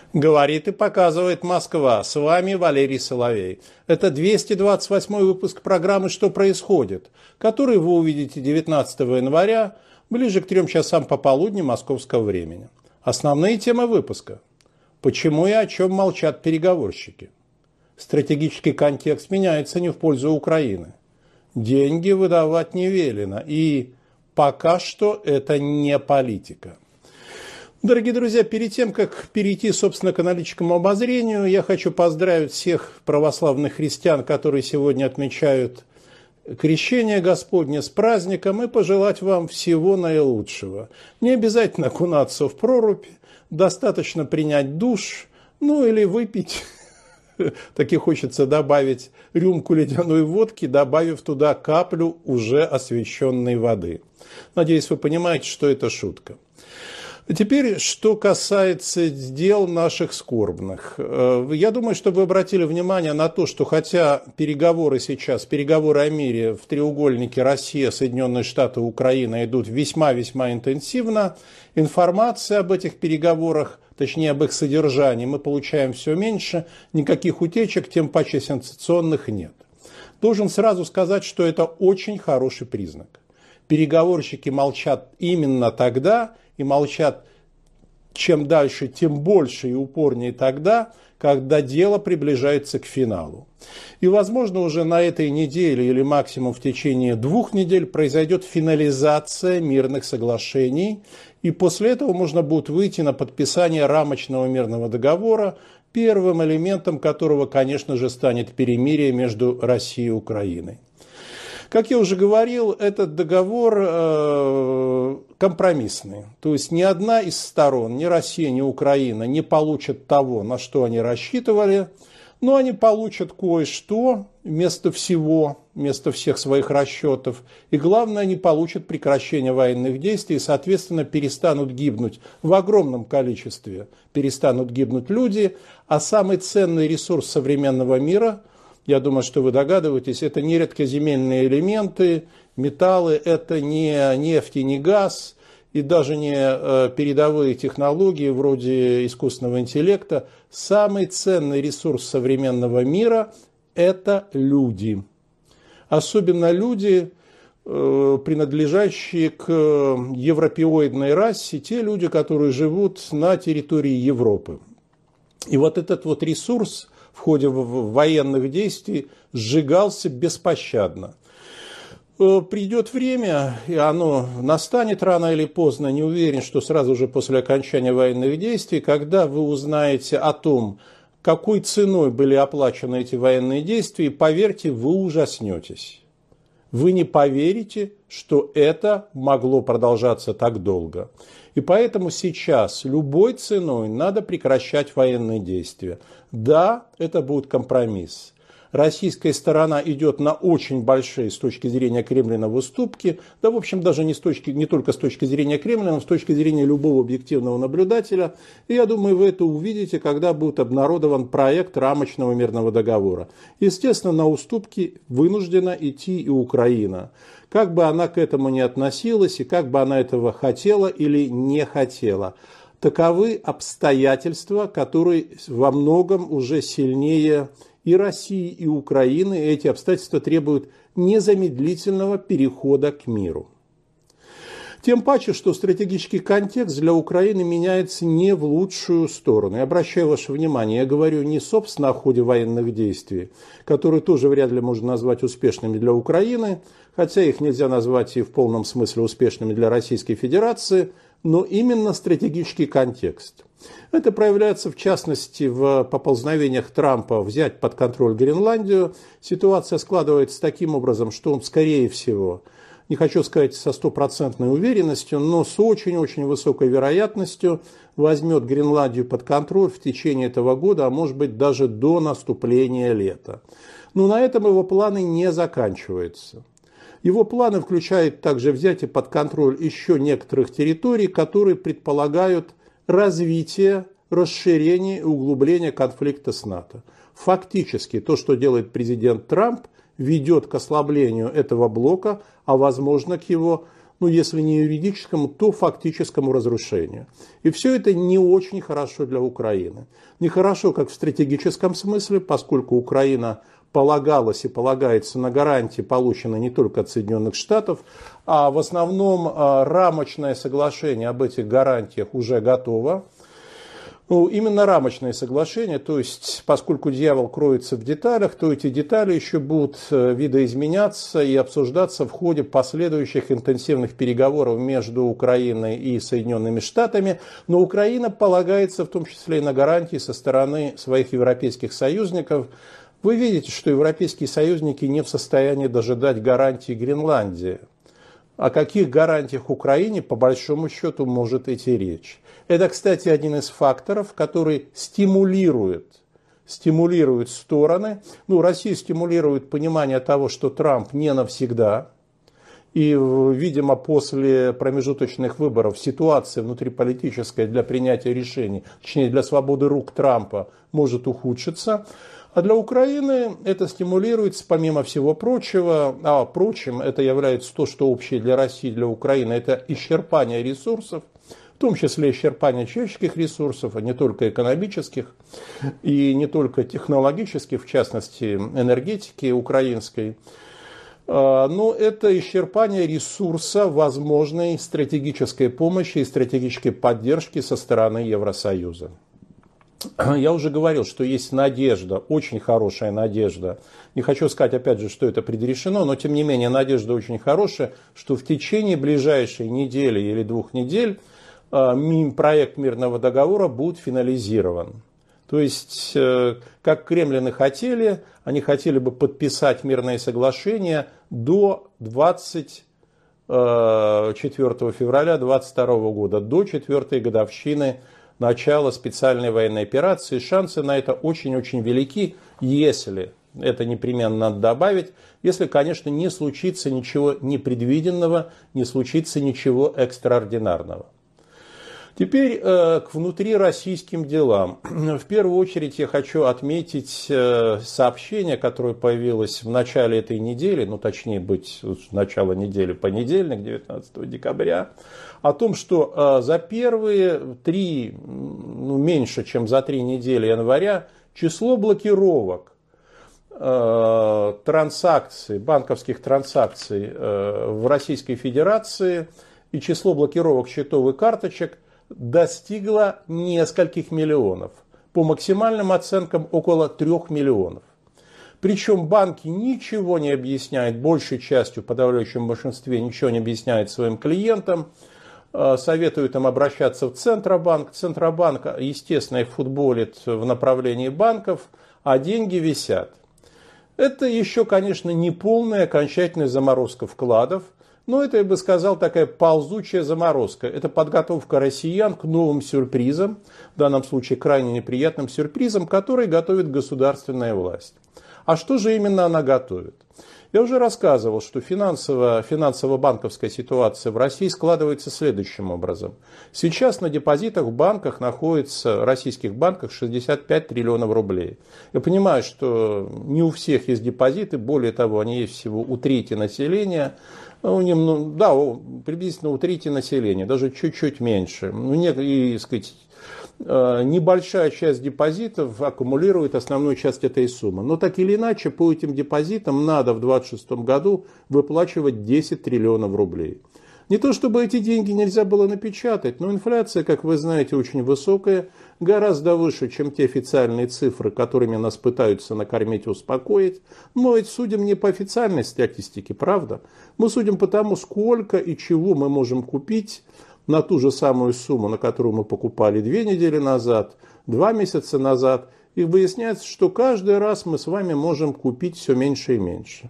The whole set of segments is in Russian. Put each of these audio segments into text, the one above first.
Говорит и показывает Москва. С вами Валерий Соловей. Это 228 выпуск программы «Что происходит?», который вы увидите 19 января, ближе к 3 часам пополудни московского времени. Основные темы выпуска. Почему и о чем молчат переговорщики? Стратегический контекст меняется не в пользу Украины. Деньги выдавать не велено. И пока что это не политика. Дорогие друзья, перед тем, как перейти, собственно, к аналитическому обозрению, я хочу поздравить всех православных христиан, которые сегодня отмечают Крещение Господне, с праздником и пожелать вам всего наилучшего. Не обязательно окунаться в прорубь, достаточно принять душ, ну или выпить. Так и хочется добавить рюмку ледяной водки, добавив туда каплю уже освященной воды. Надеюсь, вы понимаете, что это шутка. Теперь, что касается дел наших скорбных. Я думаю, что вы обратили внимание на то, что хотя переговоры о мире в треугольнике Россия, Соединенные Штаты, Украина идут весьма-весьма интенсивно, информация об этих переговорах, точнее об их содержании, мы получаем все меньше, никаких утечек, тем паче сенсационных нет. Должен сразу сказать, что это очень хороший признак. Переговорщики молчат именно тогда, и молчат чем дальше, тем больше и упорнее тогда, когда дело приближается к финалу. И, возможно, уже на этой неделе или максимум в течение 2 недель произойдет финализация мирных соглашений, и после этого можно будет выйти на подписание рамочного мирного договора, первым элементом которого, конечно же, станет перемирие между Россией и Украиной. Как я уже говорил, этот договор компромиссный. То есть ни одна из сторон, ни Россия, ни Украина не получат того, на что они рассчитывали, но они получат кое-что вместо всех своих расчетов. И главное, они получат прекращение военных действий и, соответственно, перестанут гибнуть в огромном количестве, перестанут гибнуть люди, а самый ценный ресурс современного мира – я думаю, что вы догадываетесь, это не редкоземельные элементы, металлы, это не нефть и не газ, и даже не передовые технологии вроде искусственного интеллекта. Самый ценный ресурс современного мира – это люди. Особенно люди, принадлежащие к европеоидной расе, те люди, которые живут на территории Европы. И вот этот вот ресурс в ходе военных действий сжигался беспощадно. Придет время, и оно настанет рано или поздно, не уверен, что сразу же после окончания военных действий, когда вы узнаете о том, какой ценой были оплачены эти военные действия, поверьте, вы ужаснетесь. Вы не поверите, что это могло продолжаться так долго. И поэтому сейчас любой ценой надо прекращать военные действия. Да, это будет компромисс. Российская сторона идет на очень большие с точки зрения Кремля уступки. Да, в общем, даже не только с точки зрения Кремля, но с точки зрения любого объективного наблюдателя. И я думаю, вы это увидите, когда будет обнародован проект рамочного мирного договора. Естественно, на уступки вынуждена идти и Украина. Как бы она к этому ни относилась, и как бы она этого хотела или не хотела. Таковы обстоятельства, которые во многом уже сильнее и России, и Украины. И эти обстоятельства требуют незамедлительного перехода к миру. Тем паче, что стратегический контекст для Украины меняется не в лучшую сторону. Я обращаю ваше внимание, я говорю не собственно о ходе военных действий, которые тоже вряд ли можно назвать успешными для Украины, хотя их нельзя назвать и в полном смысле успешными для Российской Федерации, но именно стратегический контекст. Это проявляется, в частности, в поползновениях Трампа взять под контроль Гренландию. Ситуация складывается таким образом, что он, скорее всего, не хочу сказать со стопроцентной уверенностью, но с очень-очень высокой вероятностью возьмет Гренландию под контроль в течение этого года, а может быть даже до наступления лета. Но на этом его планы не заканчиваются. Его планы включают также взятие под контроль еще некоторых территорий, которые предполагают развитие, расширение и углубление конфликта с НАТО. Фактически то, что делает президент Трамп, ведет к ослаблению этого блока, а возможно к его ну если не юридическому, то фактическому разрушению. И все это не очень хорошо для Украины. Нехорошо как в стратегическом смысле, поскольку Украина полагалась и полагается на гарантии, полученные не только от Соединенных Штатов, а в основном рамочное соглашение об этих гарантиях уже готово. Ну, именно рамочное соглашение, то есть, поскольку дьявол кроется в деталях, то эти детали еще будут видоизменяться и обсуждаться в ходе последующих интенсивных переговоров между Украиной и Соединенными Штатами. Но Украина полагается в том числе и на гарантии со стороны своих европейских союзников. Вы видите, что европейские союзники не в состоянии дожидать гарантии Гренландии. О каких гарантиях Украине, по большому счету, может идти речь? Это, кстати, один из факторов, который стимулирует стороны. Ну, Россию стимулирует понимание того, что Трамп не навсегда. И, видимо, после промежуточных выборов ситуация внутриполитическая для принятия решений, точнее, для свободы рук Трампа, может ухудшиться. А для Украины это стимулируется, помимо всего прочего, впрочем, это является то, что общее для России, для Украины, это исчерпание ресурсов, в том числе исчерпание человеческих ресурсов, а не только экономических и не только технологических, в частности, энергетики украинской. Но это исчерпание ресурса возможной стратегической помощи и стратегической поддержки со стороны Евросоюза. Я уже говорил, что есть надежда, очень хорошая надежда. Не хочу сказать, опять же, что это предрешено, но тем не менее надежда очень хорошая, что в течение ближайшей недели или 2 недель проект мирного договора будет финализирован. То есть, как кремлины хотели, они хотели бы подписать мирное соглашение до 24 февраля 2022 года, до 4-й годовщины начала специальной военной операции. Шансы на это очень-очень велики, если, это непременно надо добавить, если, конечно, не случится ничего непредвиденного, не случится ничего экстраординарного. Теперь к внутрироссийским делам. В первую очередь я хочу отметить сообщение, которое появилось в начале этой недели, ну точнее быть, начало недели, понедельник, 19 декабря, о том, что за первые 3, меньше чем за 3 недели января, число блокировок транзакций, банковских транзакций в Российской Федерации и число блокировок счетов и карточек достигла нескольких миллионов. По максимальным оценкам около 3 миллионов. Причем банки ничего не объясняют, большей частью, в подавляющем большинстве, ничего не объясняют своим клиентам. Советуют им обращаться в Центробанк. Центробанк, естественно, их футболит в направлении банков, а деньги висят. Это еще, конечно, не полная окончательная заморозка вкладов. Но это, я бы сказал, такая ползучая заморозка. Это подготовка россиян к новым сюрпризам, в данном случае крайне неприятным сюрпризам, которые готовит государственная власть. А что же именно она готовит? Я уже рассказывал, что финансово-банковская ситуация в России складывается следующим образом. Сейчас на депозитах в банках находится, в российских банках, 65 триллионов рублей. Я понимаю, что не у всех есть депозиты, более того, они есть всего у трети населения. Да, приблизительно у трети населения, даже чуть-чуть меньше. Небольшая часть депозитов аккумулирует основную часть этой суммы. Но так или иначе, по этим депозитам надо в 2026 году выплачивать 10 триллионов рублей. Не то чтобы эти деньги нельзя было напечатать, но инфляция, как вы знаете, очень высокая, гораздо выше, чем те официальные цифры, которыми нас пытаются накормить и успокоить. Но ведь судим не по официальной статистике, правда? Мы судим по тому, сколько и чего мы можем купить на ту же самую сумму, на которую мы покупали 2 недели назад, 2 месяца назад. И выясняется, что каждый раз мы с вами можем купить все меньше и меньше.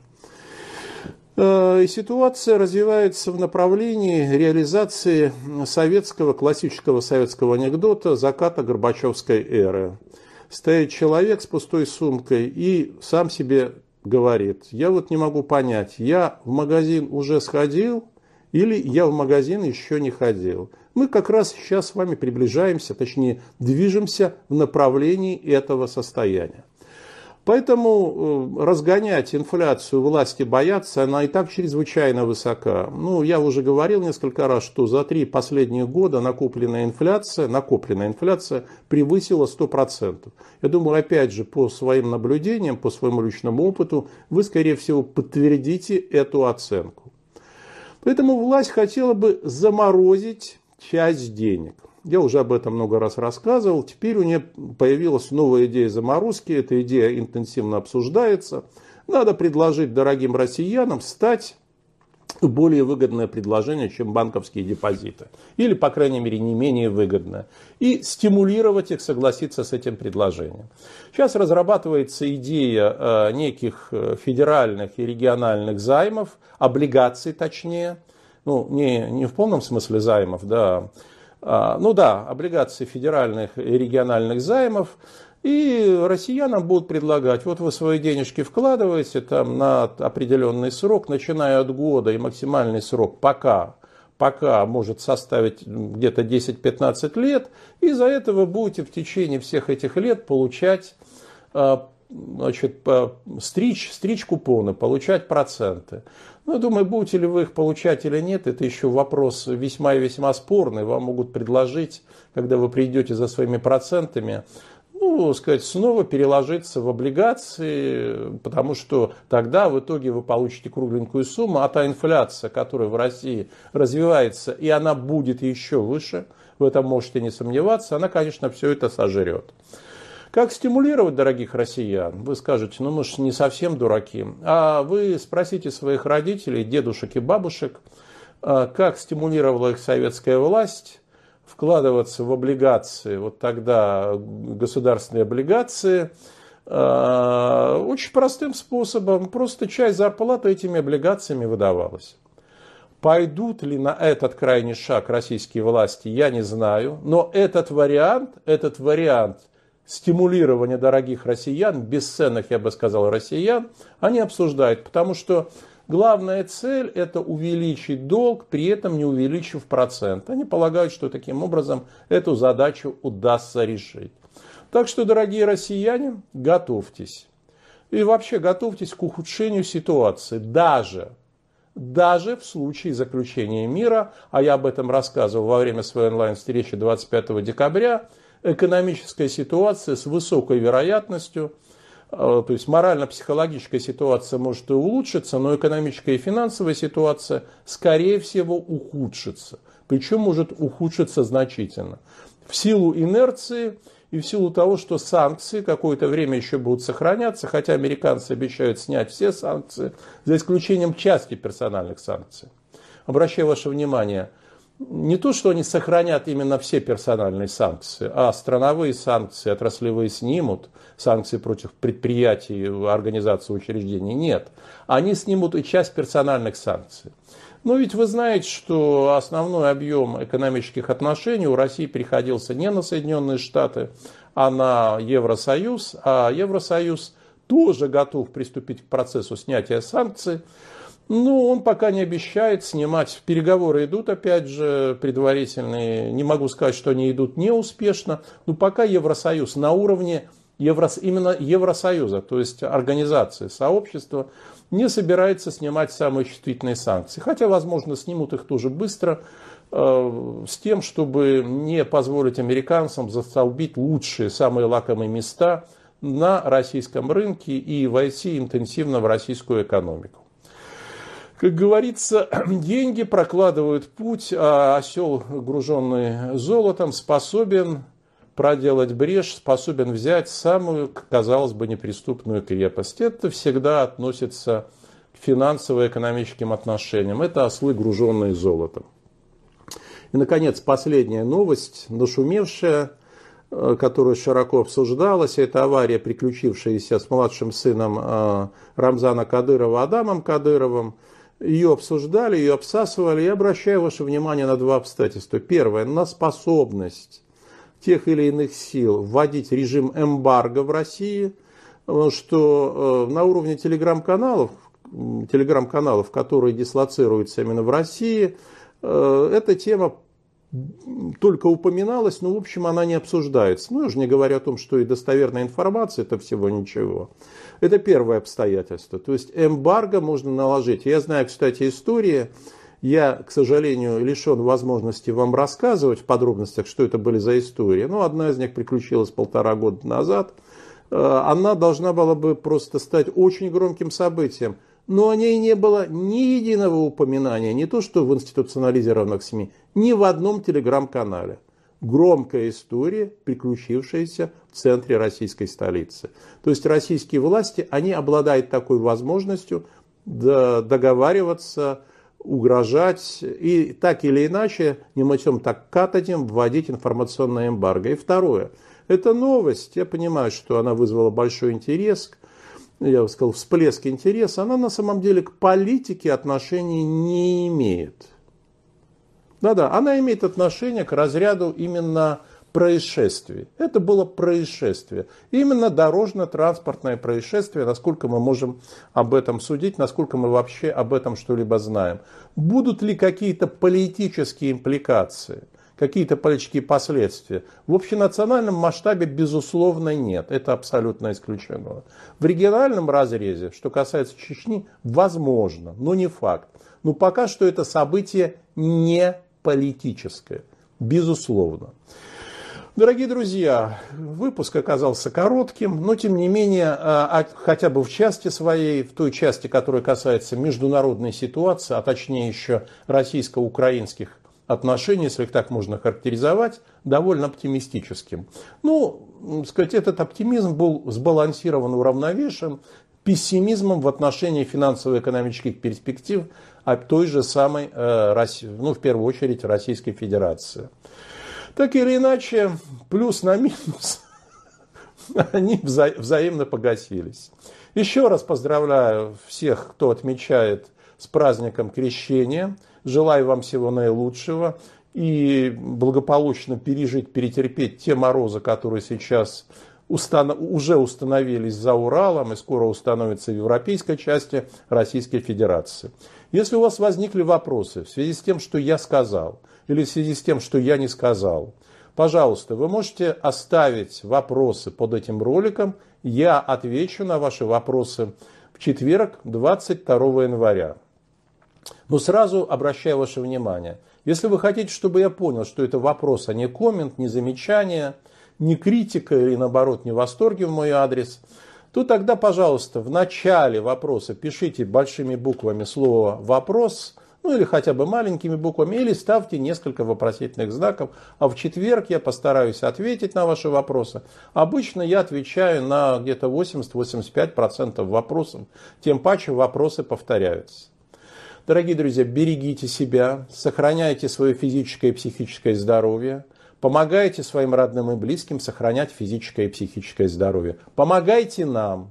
И ситуация развивается в направлении реализации классического советского анекдота заката Горбачевской эры. Стоит человек с пустой сумкой и сам себе говорит: я вот не могу понять, я в магазин уже сходил или я в магазин еще не ходил. Мы как раз сейчас с вами приближаемся, точнее движемся в направлении этого состояния. Поэтому разгонять инфляцию власти боятся, она и так чрезвычайно высока. Ну, я уже говорил несколько раз, что за 3 последних года накопленная инфляция превысила 100%. Я думаю, опять же, по своим наблюдениям, по своему личному опыту, вы, скорее всего, подтвердите эту оценку. Поэтому власть хотела бы заморозить часть денег. Я уже об этом много раз рассказывал. Теперь у нее появилась новая идея заморозки. Эта идея интенсивно обсуждается. Надо предложить дорогим россиянам стать более выгодное предложение, чем банковские депозиты. Или, по крайней мере, не менее выгодное. И стимулировать их согласиться с этим предложением. Сейчас разрабатывается идея неких федеральных и региональных займов, облигаций точнее. Ну, не в полном смысле займов, да. Ну да, облигации федеральных и региональных займов. И россиянам будут предлагать, вот вы свои денежки вкладываете там на определенный срок, начиная от года, и максимальный срок пока может составить где-то 10-15 лет. И за это вы будете в течение всех этих лет получать, стричь купоны, получать проценты. Ну, я думаю, будете ли вы их получать или нет, это еще вопрос весьма и весьма спорный. Вам могут предложить, когда вы придете за своими процентами, снова переложиться в облигации, потому что тогда в итоге вы получите кругленькую сумму, а та инфляция, которая в России развивается, и она будет еще выше, в этом можете не сомневаться, она, конечно, все это сожрет. Как стимулировать дорогих россиян? Вы скажете, мы же не совсем дураки. А вы спросите своих родителей, дедушек и бабушек, как стимулировала их советская власть вкладываться в облигации, вот тогда государственные облигации, очень простым способом, просто часть зарплаты этими облигациями выдавалась. Пойдут ли на этот крайний шаг российские власти, я не знаю, но этот вариант стимулирования дорогих россиян, бесценных, я бы сказал, россиян, они обсуждают, потому что главная цель – это увеличить долг, при этом не увеличив процент. Они полагают, что таким образом эту задачу удастся решить. Так что, дорогие россияне, готовьтесь. И вообще готовьтесь к ухудшению ситуации. Даже в случае заключения мира, а я об этом рассказывал во время своей онлайн-встречи 25 декабря, экономическая ситуация с высокой вероятностью, то есть морально-психологическая ситуация может и улучшиться, но экономическая и финансовая ситуация, скорее всего, ухудшится. Причем может ухудшиться значительно. В силу инерции и в силу того, что санкции какое-то время еще будут сохраняться, хотя американцы обещают снять все санкции, за исключением части персональных санкций. Обращаю ваше внимание, не то, что они сохранят именно все персональные санкции, а страновые санкции, отраслевые снимут, санкции против предприятий, организаций, учреждений нет. Они снимут и часть персональных санкций. Но ведь вы знаете, что основной объем экономических отношений у России приходился не на Соединенные Штаты, а на Евросоюз. А Евросоюз тоже готов приступить к процессу снятия санкций. Ну, он пока не обещает снимать. Переговоры идут, опять же, предварительные. Не могу сказать, что они идут неуспешно. Но пока Евросоюз на уровне именно Евросоюза, то есть организации, сообщества, не собирается снимать самые чувствительные санкции. Хотя, возможно, снимут их тоже быстро, с тем, чтобы не позволить американцам застолбить лучшие, самые лакомые места на российском рынке и войти интенсивно в российскую экономику. Как говорится, деньги прокладывают путь, а осел, груженный золотом, способен проделать брешь, способен взять самую, казалось бы, неприступную крепость. Это всегда относится к финансово-экономическим отношениям. Это ослы, груженные золотом. И, наконец, последняя новость, нашумевшая, которая широко обсуждалась, это авария, приключившаяся с младшим сыном Рамзана Кадырова Адамом Кадыровым. Ее обсуждали, ее обсасывали. Я обращаю ваше внимание на два обстоятельства. Первое, на способность тех или иных сил вводить режим эмбарго в России, что на уровне телеграм-каналов, которые дислоцируются именно в России, эта тема только упоминалась, но в общем она не обсуждается. Ну, я уже не говорю о том, что и достоверная информация это всего ничего. Это первое обстоятельство. То есть эмбарго можно наложить. Я знаю, кстати, истории. Я, к сожалению, лишен возможности вам рассказывать в подробностях, что это были за истории. Но одна из них приключилась 1,5 года назад. Она должна была бы просто стать очень громким событием. Но о ней не было ни единого упоминания, не то что в институционализированных СМИ, ни в одном телеграм-канале. Громкая история, приключившаяся в центре российской столицы. То есть российские власти, они обладают такой возможностью договариваться, угрожать и так или иначе, не мытьем так катанем, вводить информационное эмбарго. И второе, эта новость, я понимаю, что она вызвала большой интерес, я бы сказал, всплеск интереса, она на самом деле к политике отношения не имеет. Да-да, она имеет отношение к разряду именно происшествий. Это было происшествие. Именно дорожно-транспортное происшествие, насколько мы можем об этом судить, насколько мы вообще об этом что-либо знаем. Будут ли какие-то политические импликации, какие-то политические последствия? В общенациональном масштабе, безусловно, нет. Это абсолютно исключено. В региональном разрезе, что касается Чечни, возможно, но не факт. Но пока что это событие не политическое. Безусловно. Дорогие друзья, выпуск оказался коротким, но тем не менее, хотя бы в части своей, в той части, которая касается международной ситуации, а точнее еще российско-украинских отношений, если их так можно характеризовать, довольно оптимистическим. Ну, сказать, этот оптимизм был сбалансирован, уравновешен пессимизмом в отношении финансово-экономических перспектив той же самой, ну, в первую очередь, Российской Федерации. Так или иначе, плюс на минус, они взаимно погасились. Еще раз поздравляю всех, кто отмечает с праздником Крещения. Желаю вам всего наилучшего и благополучно пережить, перетерпеть те морозы, которые сейчас уже установились за Уралом и скоро установятся в европейской части Российской Федерации. Если у вас возникли вопросы в связи с тем, что я сказал, или в связи с тем, что я не сказал, пожалуйста, вы можете оставить вопросы под этим роликом. Я отвечу на ваши вопросы в четверг, 22 января. Но сразу обращаю ваше внимание, если вы хотите, чтобы я понял, что это вопрос, а не коммент, не замечание, не критика или наоборот не восторги в мой адрес, то тогда, пожалуйста, в начале вопроса пишите большими буквами слово «вопрос», ну или хотя бы маленькими буквами, или ставьте несколько вопросительных знаков, а в четверг я постараюсь ответить на ваши вопросы. Обычно я отвечаю на где-то 80-85% вопросов, тем паче вопросы повторяются. Дорогие друзья, берегите себя, сохраняйте свое физическое и психическое здоровье, помогайте своим родным и близким сохранять физическое и психическое здоровье. Помогайте нам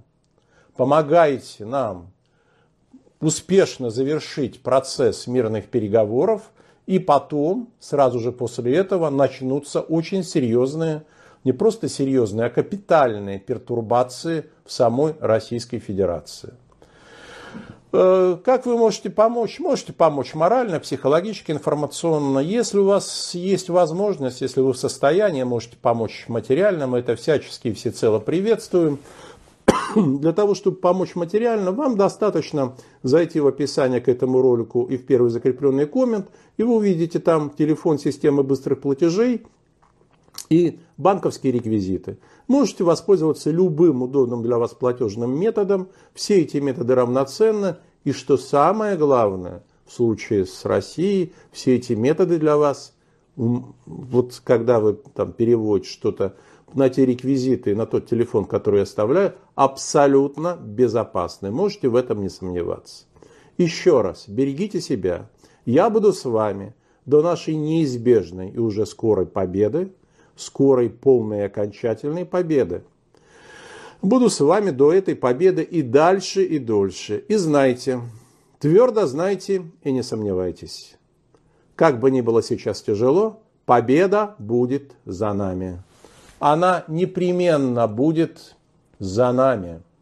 успешно завершить процесс мирных переговоров, и потом, сразу же после этого, начнутся очень серьезные, не просто серьезные, а капитальные пертурбации в самой Российской Федерации. Как вы можете помочь? Можете помочь морально, психологически, информационно. Если у вас есть возможность, если вы в состоянии, можете помочь материально, мы это всячески и всецело приветствуем. Для того, чтобы помочь материально, вам достаточно зайти в описание к этому ролику и в первый закрепленный коммент, и вы увидите там телефон системы быстрых платежей и банковские реквизиты. Можете воспользоваться любым удобным для вас платежным методом. Все эти методы равноценны. И что самое главное, в случае с Россией, все эти методы для вас, вот когда вы там переводите что-то на те реквизиты, на тот телефон, который я оставляю, абсолютно безопасны. Можете в этом не сомневаться. Еще раз, берегите себя. Я буду с вами до нашей неизбежной и уже скорой победы, скорой полной и окончательной победы. Буду с вами до этой победы и дальше, и дольше. И знайте, твердо знайте и не сомневайтесь. Как бы ни было сейчас тяжело, победа будет за нами. Она непременно будет за нами.